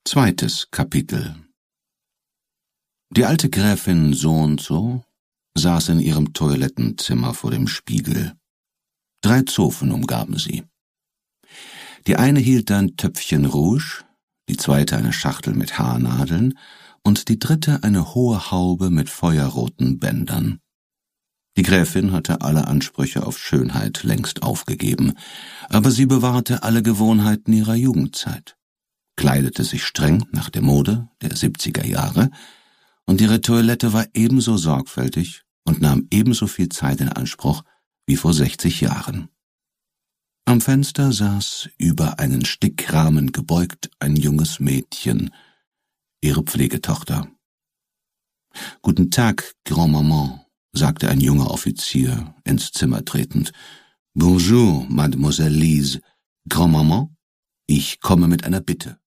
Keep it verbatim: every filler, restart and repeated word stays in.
Zweites Kapitel. Die alte Gräfin so und so saß in ihrem Toilettenzimmer vor dem Spiegel. Drei Zofen umgaben sie. Die eine hielt ein Töpfchen Rouge, die zweite eine Schachtel mit Haarnadeln und die dritte eine hohe Haube mit feuerroten Bändern. Die Gräfin hatte alle Ansprüche auf Schönheit längst aufgegeben, aber sie bewahrte alle Gewohnheiten ihrer Jugendzeit, kleidete sich streng nach der Mode der siebziger Jahre, und ihre Toilette war ebenso sorgfältig und nahm ebenso viel Zeit in Anspruch wie vor sechzig Jahren. Am Fenster saß, über einen Stickrahmen gebeugt, ein junges Mädchen, ihre Pflegetochter. »Guten Tag, Grand-Maman«, sagte ein junger Offizier, ins Zimmer tretend. »Bonjour, Mademoiselle Lise. Grand-Maman, ich komme mit einer Bitte.«